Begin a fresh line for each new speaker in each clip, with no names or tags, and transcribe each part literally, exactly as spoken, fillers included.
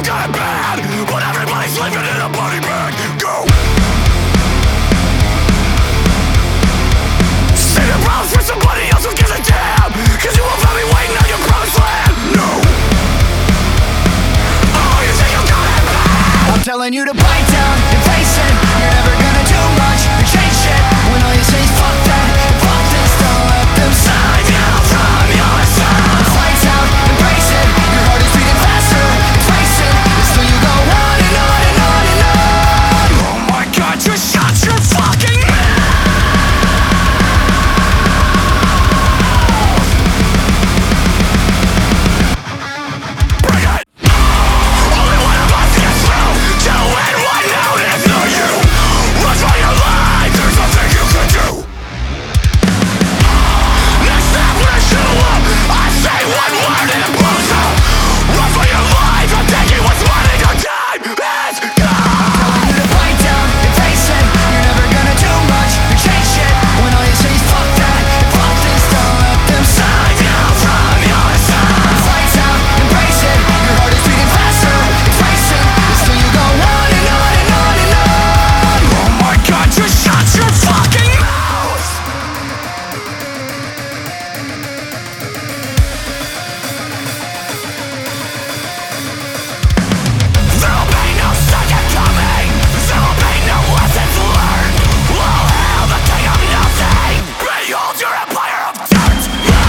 got it bad, but everybody's living in a body bag. Go! Save your problems for somebody else who gives a damn, cause you won't find me waiting on your promised land. No! Oh, you think you got it bad?
I'm telling you to bite down and face it. You're never gonna do much or change shit when all you say is fuck that, fuck this. Don't let them side you from your side. Lights out, embrace it. Your heart is beating faster, it's racing. Still you go on and on and on and on.
Oh my god, you shut your fucking mouth! Bring it! Only one of us gets through to win one out, it's not you. Run for your life, there's nothing you can do. Next step when I show up, I say one word and it blows up. Run for your life, I'm taking what's mine and your time is gone.
Telling you to bite down and face it. You're never gonna do much or change shit when all you say is fuck that, fuck this. Don't let them side you from your side. Lights out, embrace it. Your heart is beating faster, it's racing. Still you go on and on and on and on.
Oh my god, just shut your fucking mouth! There'll be no second coming. There'll be no lessons learned. Well, hell, the king of nothing. Behold your empire of dirt.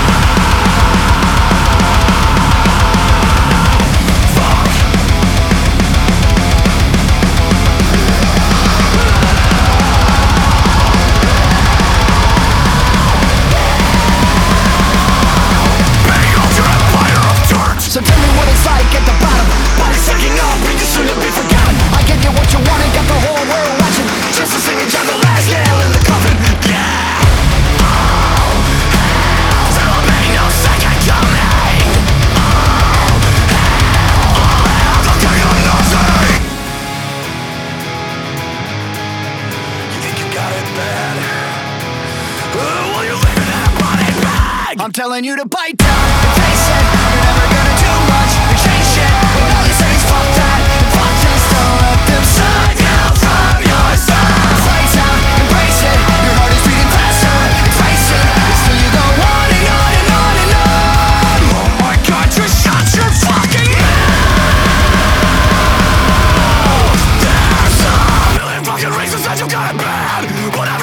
Fuck. Behold your empire of dirt.
So tell me what it's like at the bottom.
Body's taking up, and you soon to be forgotten.
I gave you what you wanted, got the whole world watching.
Just to sing and drop the last nail in the coffin. Yeah. Oh, hell. There'll be no second coming. Oh, hell. Oh, hell. The king of nothing. You think you got it bad? Uh, well, you're living in a body bag.
I'm telling you to bite down and face it. You're never gonna do much or change shit when all you say is fuck that, fuck this. Don't let them side you from your side. Lights out, embrace it. Your heart is beating faster, it's racing. Still you go on and on and on and on.
Oh my god, just shut your fucking mouth. There's a million fucking reasons that you got it bad, but